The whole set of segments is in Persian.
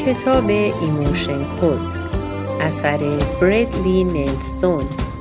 کتاب ایموشن کد اثر برادلی نلسون،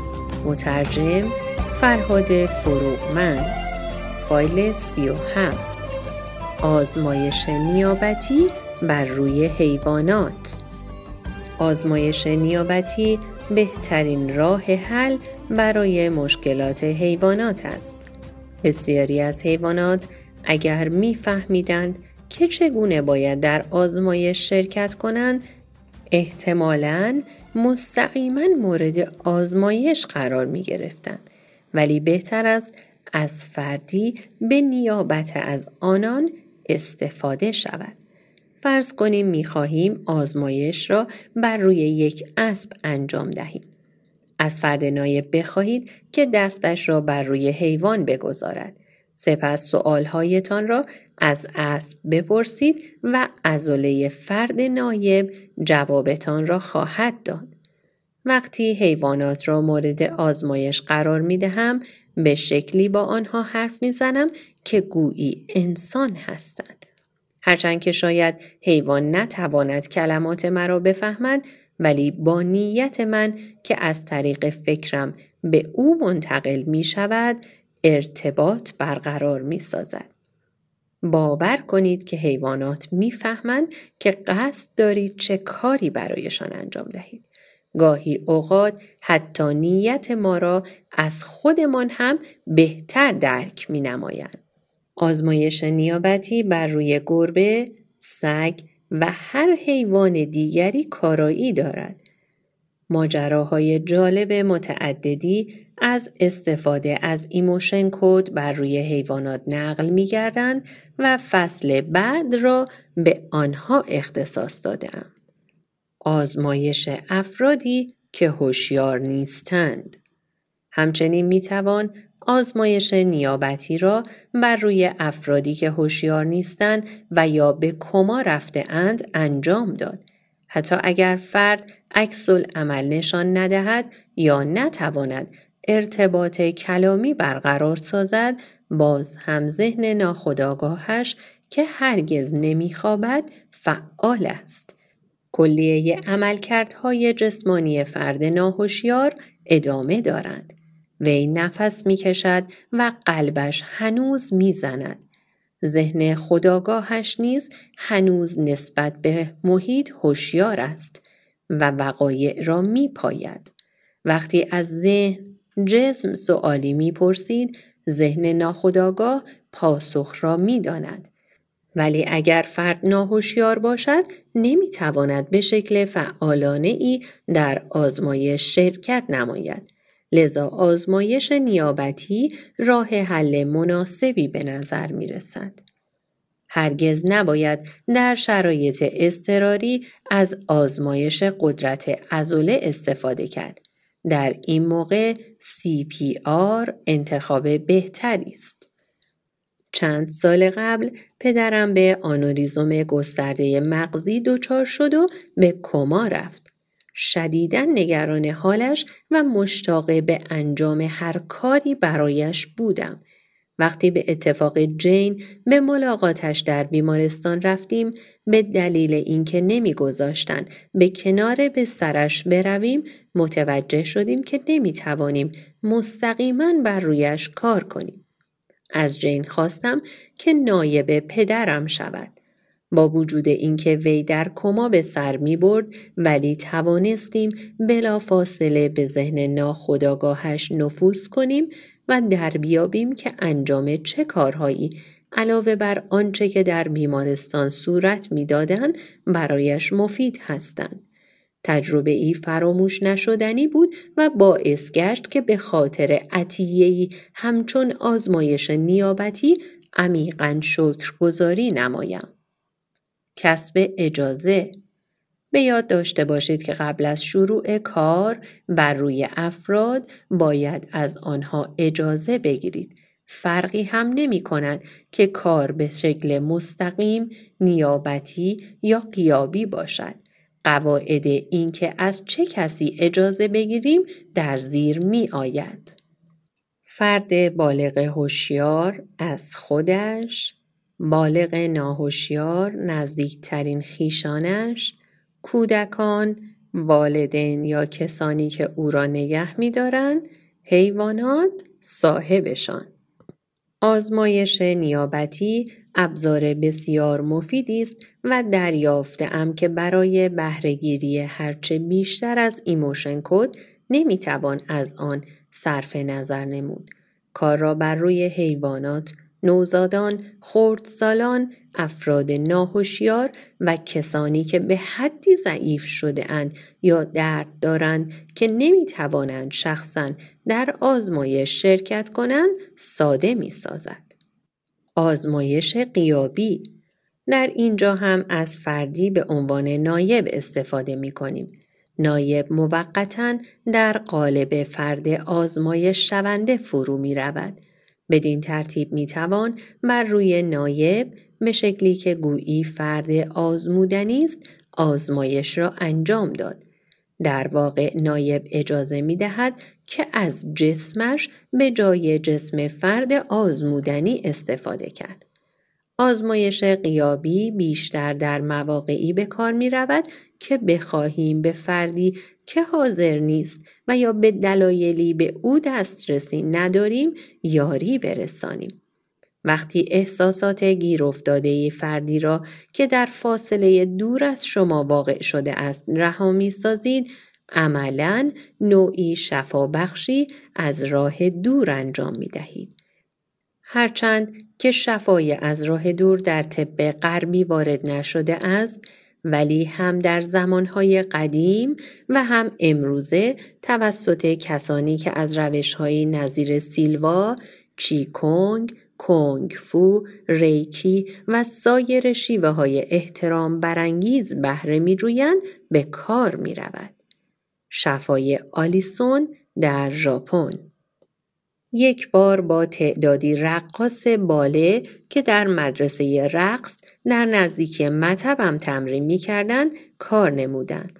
مترجم فرهاد فروغمند، فایل 37. آزمایش نیابتی بر روی حیوانات. آزمایش نیابتی بهترین راه حل برای مشکلات حیوانات است. بسیاری از حیوانات اگر می‌فهمیدند که چگونه باید در آزمایش شرکت کنند، احتمالاً مستقیما مورد آزمایش قرار می گرفتند، ولی بهتر است از فردی به نیابت از آنان استفاده شود. فرض کنیم می خواهیم آزمایش را بر روی یک اسب انجام دهیم. از فرد نایب بخواهید که دستش را بر روی حیوان بگذارد. سپس سؤالهایتان را از اسب بپرسید و عضله فرد نایب جوابتان را خواهد داد. وقتی حیوانات را مورد آزمایش قرار می دهم، به شکلی با آنها حرف می زنم که گویی انسان هستند. هرچند که شاید حیوان نتواند کلمات مرا بفهمد، ولی با نیت من که از طریق فکرم به او منتقل می شود، ارتباط برقرار می سازد. باور کنید که حیوانات می فهمند که قصد دارید چه کاری برایشان انجام دهید. گاهی اوقات حتی نیت ما را از خودمان هم بهتر درک می نمایند. آزمایش نیابتی بر روی گربه، سگ و هر حیوان دیگری کارایی دارد. ماجراهای جالب متعددی از استفاده از ایموشن کد بر روی حیوانات نقل می گردند و فصل بعد را به آنها اختصاص داده‌ام. آزمایش افرادی که هوشیار نیستند. همچنین می توان آزمایش نیابتی را بر روی افرادی که هوشیار نیستند و یا به کما رفته اند انجام داد. حتی اگر فرد عکس‌العمل نشان ندهد یا نتواند ارتباط کلامی برقرار سازد، باز هم ذهن ناخودآگاهش که هرگز نمیخوابد فعال است. کلیه عملکردهای جسمانی فرد ناهوشیار ادامه دارند. وی نفس میکشد و قلبش هنوز میزند. ذهن خودآگاهش نیز هنوز نسبت به محیط هوشیار است و وقایع را میپاید. وقتی از ذهن جسم سؤالی میپرسید، ذهن ناخودآگاه پاسخ را میداند. ولی اگر فرد ناهوشیار باشد، نمیتواند به شکل فعالانه‌ای در آزمایش شرکت نماید. لذا آزمایش نیابتی راه حل مناسبی به نظر می رسد. هرگز نباید در شرایط اضطراری از آزمایش قدرت عضله استفاده کرد. در این موقع CPR انتخاب بهتری است. چند سال قبل پدرم به آنوریزم گسترده مغزی دچار شد و به کما رفت. شدیداً نگران حالش و مشتاق به انجام هر کاری برایش بودم. وقتی به اتفاق جین به ملاقاتش در بیمارستان رفتیم، به دلیل اینکه نمی‌گذاشتن به کنار بسترش برویم، متوجه شدیم که نمی‌توانیم مستقیماً بر رویش کار کنیم. از جین خواستم که نایب پدرم شود. با وجود اینکه وی در کما به سر می برد، ولی توانستیم بلافاصله به ذهن ناخودآگاهش نفوذ کنیم و در بیابیم که انجام چه کارهایی علاوه بر آنچه که در بیمارستان صورت می دادن برایش مفید هستند. تجربه ای فراموش نشدنی بود و باعث گشت که به خاطر عطیه‌ای همچون آزمایش نیابتی عمیقاً شکرگزاری نمایم. کسب اجازه. به یاد داشته باشید که قبل از شروع کار بر روی افراد باید از آنها اجازه بگیرید. فرقی هم نمی کند که کار به شکل مستقیم، نیابتی یا غیابی باشد. قواعد این که از چه کسی اجازه بگیریم در زیر می آید. فرد بالغ هوشیار از خودش، بالغ ناهوشیار نزدیکترین خویشانش، کودکان، والدین یا کسانی که او را نگه می‌دارند، حیوانات، صاحبشان. آزمایش نیابتی ابزار بسیار مفیدی است و دریافته‌ام که برای بهره‌گیری هرچه بیشتر از ایموشن کد نمی‌توان از آن صرف نظر نمود. کار را بر روی حیوانات، نوزادان، خردسالان، افراد ناهوشیار و کسانی که به حدی ضعیف شده اند یا درد دارند که نمی‌توانند شخصاً در آزمایش شرکت کنند ساده می‌سازد. آزمایش غیابی. در اینجا هم از فردی به عنوان نایب استفاده می‌کنیم. نایب موقتاً در قالب فرد آزمایش شونده فرو می‌رود. بدین ترتیب می‌توان بر روی نایب به شکلی که گویی فرد آزمودنی است آزمایش را انجام داد. در واقع نایب اجازه می‌دهد که از جسمش به جای جسم فرد آزمودنی استفاده کرد. آزمایش غیابی بیشتر در مواقعی به کار می رود که بخواهیم به فردی که حاضر نیست و یا به دلایلی به او دسترسی نداریم یاری برسانیم. وقتی احساسات گیر افتاده فردی را که در فاصله دور از شما واقع شده است رها می سازید، عملاً نوعی شفابخشی از راه دور انجام می دهید. هرچند که شفای از راه دور در طب غربی وارد نشده است، ولی هم در زمانهای قدیم و هم امروزه توسط کسانی که از روش‌های نظیر سیلوا، چی کونگ، کونگ فو، ریکی و سایر شیوه‌های احترام برانگیز بهره می‌جویند به کار می‌رود. شفای آلیسون در ژاپن. یک بار با تعدادی رقاص باله که در مدرسه رقص در نزدیکی مطبم تمرین می‌کردند کار نمودند.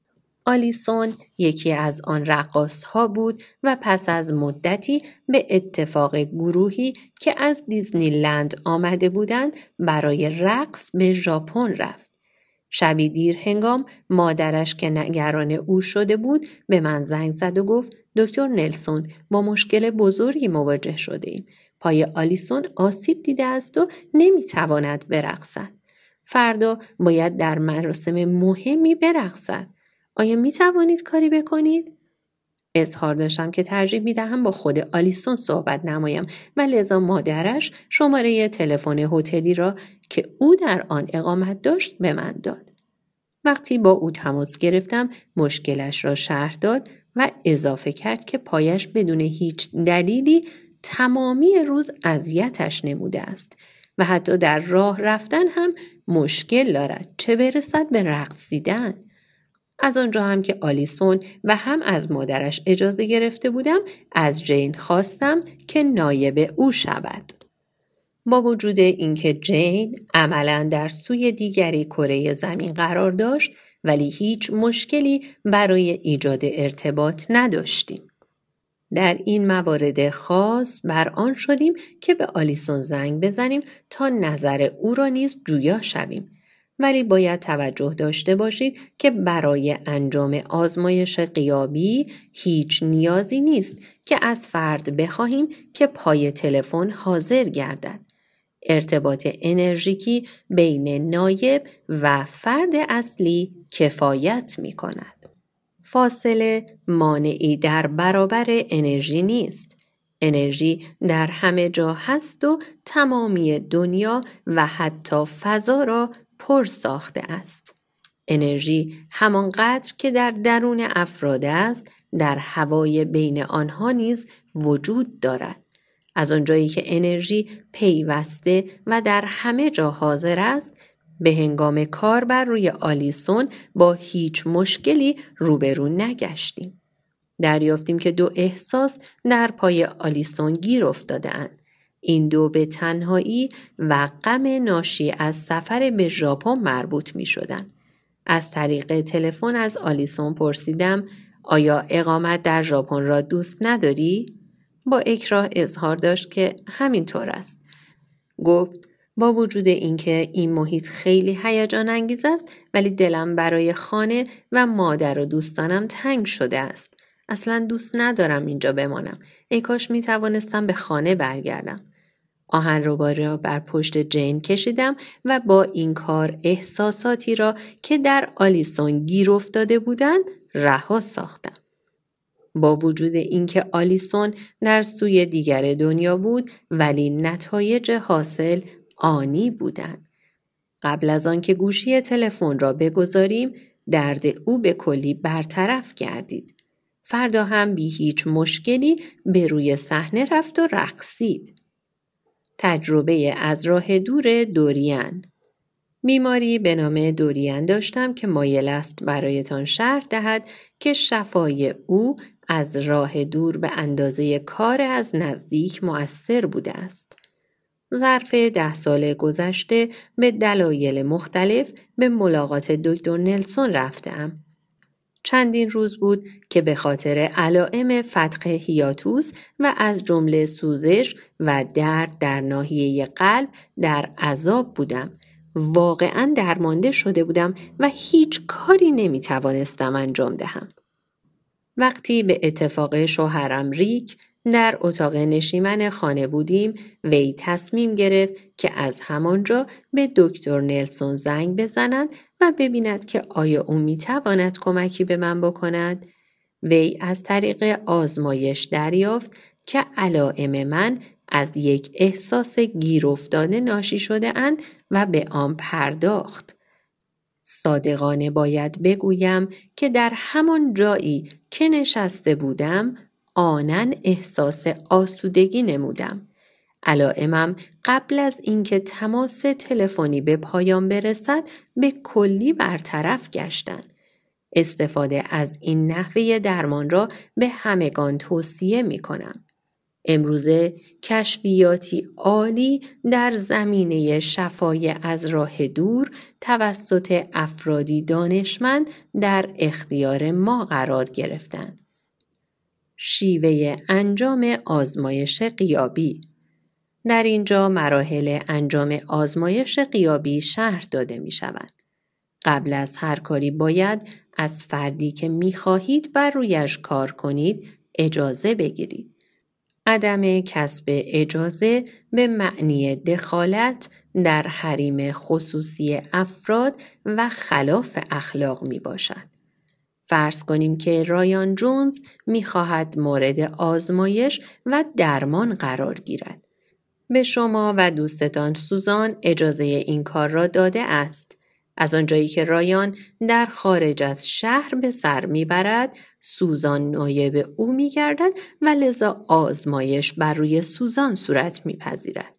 آلیسون یکی از آن رقاص‌ها بود و پس از مدتی به اتفاق گروهی که از دیزنیلند آمده بودند برای رقص به ژاپن رفت. شبی دیر هنگام مادرش که نگران او شده بود به من زنگ زد و گفت دکتر نلسون با مشکل بزرگی مواجه شده ایم. پای آلیسون آسیب دیده است و نمیتواند برقصد. فردا باید در مراسم مهمی برقصد. آیا می توانید کاری بکنید؟ اظهار داشتم که ترجیح می‌دهم با خود آلیسون صحبت نمایم و لذا مادرش شماره تلفن هتلی را که او در آن اقامت داشت به من داد. وقتی با او تماس گرفتم مشکلش را شرح داد و اضافه کرد که پایش بدون هیچ دلیلی تمامی روز اذیتش نموده است و حتی در راه رفتن هم مشکل دارد، چه برسد به رقصیدن. از آنجا هم که آلیسون و هم از مادرش اجازه گرفته بودم از جین خواستم که نایب او شود. با وجود اینکه جین عملاً در سوی دیگری کره زمین قرار داشت ولی هیچ مشکلی برای ایجاد ارتباط نداشتیم. در این موارد خاص بر آن شدیم که به آلیسون زنگ بزنیم تا نظر او را نیز جویا شویم. ولی باید توجه داشته باشید که برای انجام آزمایش غیابی هیچ نیازی نیست که از فرد بخواهیم که پای تلفن حاضر گردد. ارتباط انرژیکی بین نایب و فرد اصلی کفایت می کند. فاصله مانعی در برابر انرژی نیست. انرژی در همه جا هست و تمامی دنیا و حتی فضا را پر ساخته است. انرژی همانقدر که در درون افراد است در هوای بین آنها نیز وجود دارد. از آنجایی که انرژی پیوسته و در همه جا حاضر است، به هنگام کار بر روی آلیسون با هیچ مشکلی روبرو نگشتیم. دریافتیم که دو احساس در پای آلیسون گیر افتاده اند. این دو به تنهایی و غم ناشی از سفر به ژاپن مربوط می شدن. از طریق تلفن از آلیسون پرسیدم آیا اقامت در ژاپن را دوست نداری؟ با اکراه اظهار داشت که همینطور است. گفت با وجود اینکه این محیط خیلی هیجان انگیز است، ولی دلم برای خانه و مادر و دوستانم تنگ شده است. اصلا دوست ندارم اینجا بمانم. ای کاش می توانستم به خانه برگردم. آهنرباری را بر پشت جین کشیدم و با این کار احساساتی را که در آلیسون گیر افتاده بودند رها ساختم. با وجود اینکه آلیسون در سوی دیگر دنیا بود، ولی نتایج حاصل آنی بودند. قبل از آنکه گوشی تلفن را بگذاریم، درد او به کلی برطرف گردید. فردا هم بی هیچ مشکلی به روی صحنه رفت و رقصید. تجربه از راه دور دوریان. بیماری به نام دوریان داشتم که مایل است برایتان شرح دهد که شفای او از راه دور به اندازه کار از نزدیک مؤثر بوده است. ظرف 10 سال گذشته به دلایل مختلف به ملاقات دکتر نلسون رفتم. چندین روز بود که به خاطر علائم فتق هیاتوس و از جمله سوزش و درد در ناحیه قلب در عذاب بودم. واقعاً درمانده شده بودم و هیچ کاری نمیتوانستم انجام دهم. وقتی به اتفاق شوهرم ریک در اتاق نشیمن خانه بودیم، وی تصمیم گرفت که از همانجا به دکتر نلسون زنگ بزند و ببیند که آیا او میتواند کمکی به من بکند. وی از طریق آزمایش دریافت که علائم من از یک احساس گیر افتاده ناشی شده اند و به آن پرداخت. صادقانه باید بگویم که در همان جایی که نشسته بودم آنن احساس آسودگی نمودم. علائمم قبل از اینکه تماس تلفنی به پایان برسد به کلی برطرف گشتند. استفاده از این نحوه درمان را به همگان توصیه می کنم. امروزه کشفیاتی عالی در زمینه شفای از راه دور توسط افرادی دانشمند در اختیار ما قرار گرفتند. شیوه انجام آزمایش غیابی. در اینجا مراحل انجام آزمایش غیابی شرح داده می شود. قبل از هر کاری باید از فردی که می خواهید بر رویش کار کنید اجازه بگیرید. عدم کسب اجازه به معنی دخالت در حریم خصوصی افراد و خلاف اخلاق می باشد. فرض کنیم که رایان جونز می خواهد مورد آزمایش و درمان قرار گیرد. به شما و دوستتان سوزان اجازه این کار را داده است. از آنجایی که رایان در خارج از شهر به سر میبرد، سوزان نایب او میگردد و لذا آزمایش بر روی سوزان صورت میپذیرد.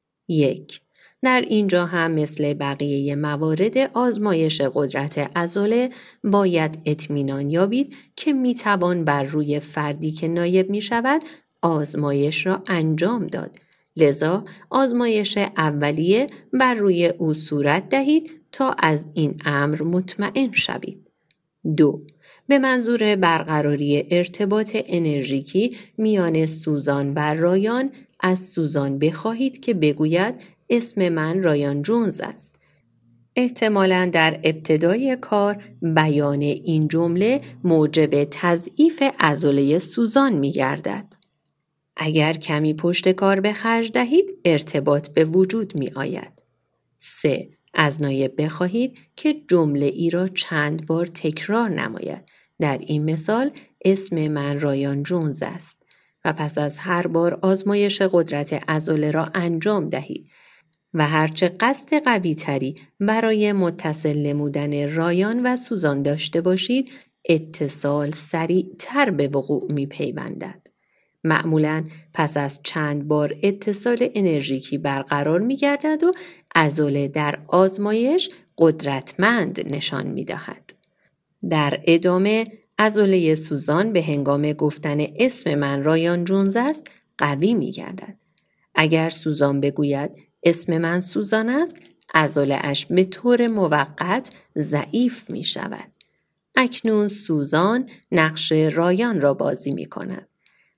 1. در اینجا هم مثل بقیه موارد آزمایش قدرت عضله باید اطمینان یابید که میتوان بر روی فردی که نایب میشود آزمایش را انجام داد. لذا آزمایش اولیه بر روی او صورت دهید تا از این امر مطمئن شوید. 2. به منظور برقراری ارتباط انرژیکی میان سوزان و رایان از سوزان بخواهید که بگوید اسم من رایان جونز است. احتمالاً در ابتدای کار بیان این جمله موجب تضعیف عضله سوزان می گردد. اگر کمی پشت کار به خرج دهید ارتباط به وجود می آید. 3. از نایب بخواهید که جمله ای را چند بار تکرار نماید. در این مثال اسم من رایان جونز است و پس از هر بار آزمایش قدرت عضله را انجام دهید و هرچه قصد قوی تری برای متصل نمودن رایان و سوزان داشته باشید اتصال سریعتر به وقوع می پیوندد. معمولاً پس از چند بار اتصال انرژیکی برقرار می گردد و عضله در آزمایش قدرتمند نشان می دهد. در ادامه عضله سوزان به هنگام گفتن اسم من رایان جونز است قوی می گردد. اگر سوزان بگوید اسم من سوزان است، عضله اش به طور موقت ضعیف می شود. اکنون سوزان نقش رایان را بازی می کند.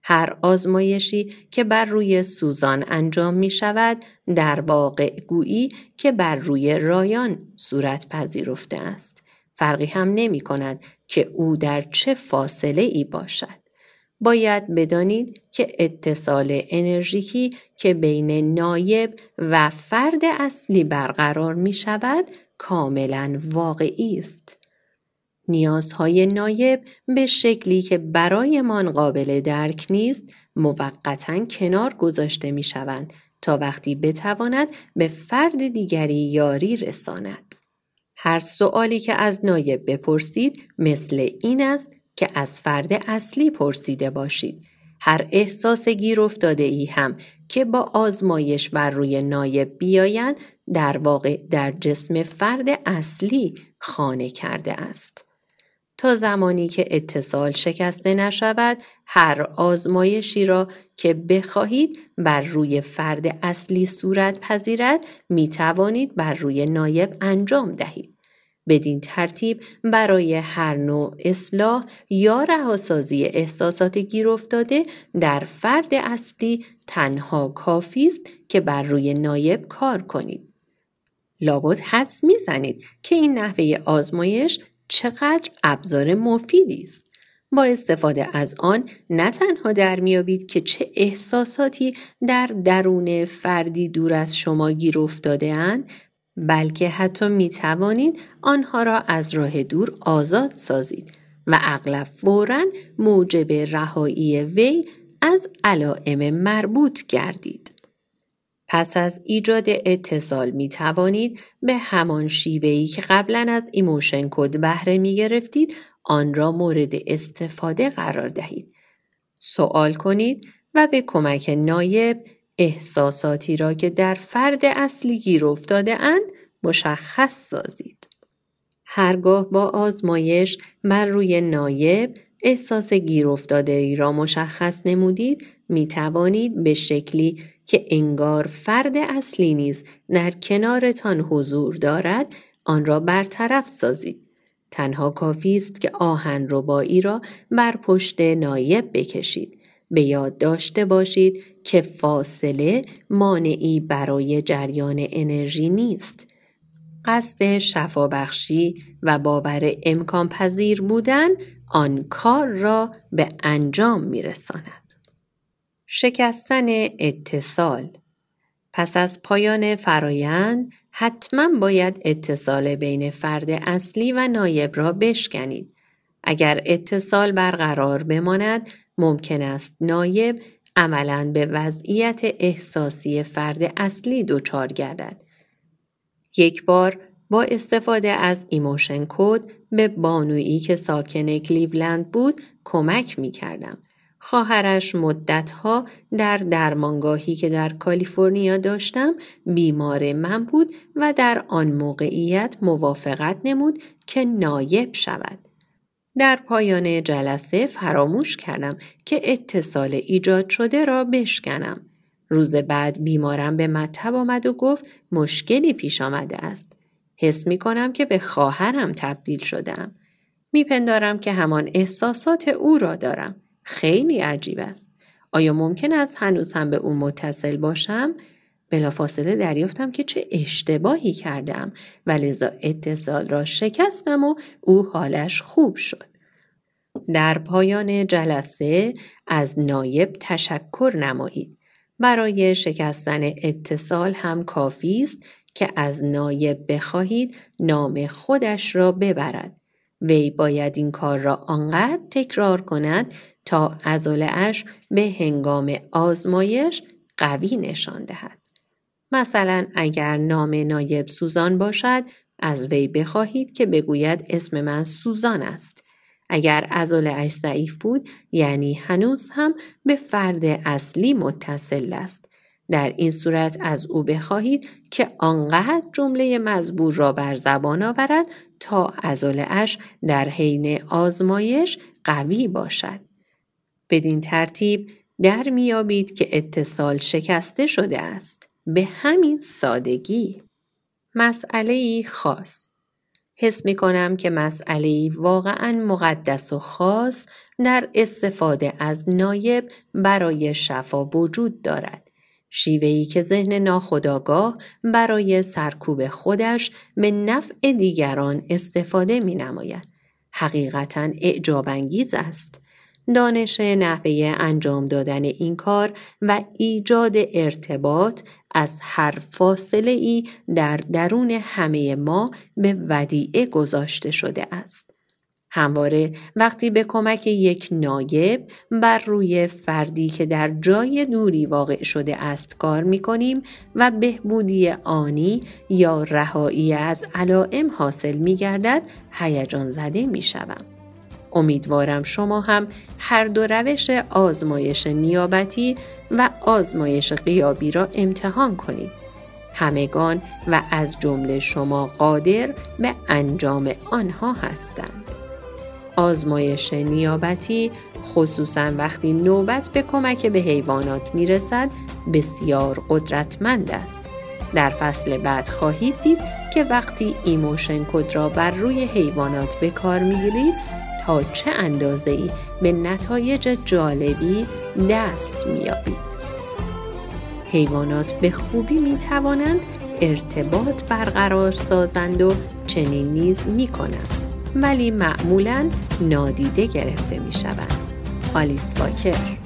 هر آزمایشی که بر روی سوزان انجام می شود در واقع گویی که بر روی رایان صورت پذیرفته است. فرقی هم نمی کند که او در چه فاصله ای باشد. باید بدانید که اتصال انرژیکی که بین نایب و فرد اصلی برقرار می شود کاملا واقعی است. نیازهای نایب به شکلی که برایمان قابل درک نیست موقتاً کنار گذاشته می شوند تا وقتی بتواند به فرد دیگری یاری رساند. هر سؤالی که از نایب بپرسید مثل این است که از فرد اصلی پرسیده باشید. هر احساس گیر افتاده ای هم که با آزمایش بر روی نایب بیایند در واقع در جسم فرد اصلی خانه کرده است. تا زمانی که اتصال شکسته نشود هر آزمایشی را که بخواهید بر روی فرد اصلی صورت پذیرد می توانید بر روی نایب انجام دهید. بدین ترتیب برای هر نوع اصلاح یا رهاسازی احساسات گیر افتاده در فرد اصلی تنها کافی است که بر روی نایب کار کنید. لابد حدس می‌زنید که این نحوه آزمایش چقدر ابزار مفیدی است. با استفاده از آن نه تنها در میابید که چه احساساتی در درون فردی دور از شما گیر افتاده اند، بلکه حتی می توانید آنها را از راه دور آزاد سازید و اغلب فوراً موجب رهایی وی از علائم مربوط گردید. پس از ایجاد اتصال می توانید به همان شیوهی که قبلا از ایموشن کد بهره می گرفتید آن را مورد استفاده قرار دهید. سوال کنید و به کمک نایب احساساتی را که در فرد اصلی گیر افتاده اند مشخص سازید. هرگاه با آزمایش بر روی نایب احساس گیر افتاده‌ای را مشخص نمودید می توانید به شکلی که انگار فرد اصلی نیز در کنارتان حضور دارد آن را برطرف سازید. تنها کافی است که آهنربایی را بر پشت نایب بکشید. به یاد داشته باشید که فاصله مانعی برای جریان انرژی نیست. قصد شفابخشی و باور امکان پذیر بودن آن کار را به انجام می‌رساند. شکستن اتصال. پس از پایان فرایند حتما باید اتصال بین فرد اصلی و نایب را بشکنید. اگر اتصال برقرار بماند ممکن است نایب عملاً به وضعیت احساسی فرد اصلی دچار گردد. یک بار با استفاده از ایموشن کد به بانویی که ساکن کلیولند بود کمک می کردم. خواهرش مدتها در درمانگاهی که در کالیفرنیا داشتم بیمار من بود و در آن موقعیت موافقت نمود که نایب شود. در پایان جلسه فراموش کردم که اتصال ایجاد شده را بشکنم. روز بعد بیمارم به مطب آمد و گفت مشکلی پیش آمده است. حس می کنم که به خواهرم تبدیل شدم. میپندارم که همان احساسات او را دارم. خیلی عجیب است. آیا ممکن است هنوز هم به او متصل باشم؟ بلافاصله دریافتم که چه اشتباهی کردم و لذا اتصال را شکستم و او حالش خوب شد. در پایان جلسه از نایب تشکر نمایید. برای شکستن اتصال هم کافی است که از نایب بخواهید نام خودش را ببرد. وی باید این کار را آنقدر تکرار کند تا عضله‌اش به هنگام آزمایش قوی نشان دهد. مثلا اگر نام نایب سوزان باشد از وی بخواهید که بگوید اسم من سوزان است. اگر عضله‌اش ضعیف بود یعنی هنوز هم به فرد اصلی متصل است. در این صورت از او بخواهید که آنقدر جمله مزبور را بر زبان آورد تا عضله‌اش در حین آزمایش قوی باشد. بدین ترتیب در میابید که اتصال شکسته شده است. به همین سادگی. مسئله خاص. حس می کنم که مسئله‌ای واقعاً مقدس و خاص در استفاده از نایب برای شفا وجود دارد. شیوهی که ذهن ناخودآگاه برای سرکوب خودش به نفع دیگران استفاده می نماید. حقیقتاً اعجاب‌انگیز است. دانش نحوه انجام دادن این کار و ایجاد ارتباط از هر فاصله‌ای در درون همه ما به ودیعه گذاشته شده است. همواره وقتی به کمک یک نایب بر روی فردی که در جای دوری واقع شده است کار می‌کنیم و بهبودی آنی یا رهایی از علائم حاصل می‌گردد، هیجان زده می‌شوم. امیدوارم شما هم هر دو روش آزمایش نیابتی و آزمایش غیابی را امتحان کنید. همگان و از جمله شما قادر به انجام آنها هستند. آزمایش نیابتی خصوصاً وقتی نوبت به کمک به حیوانات میرسد بسیار قدرتمند است. در فصل بعد خواهید دید که وقتی ایموشن کد را بر روی حیوانات به کار میگیرید تا چه اندازه‌ای به نتایج جالبی دست می‌یابید. حیوانات به خوبی می‌توانند ارتباط برقرار سازند و چنین نیز می‌کنند، ولی معمولاً نادیده گرفته می‌شوند. آلیس واکر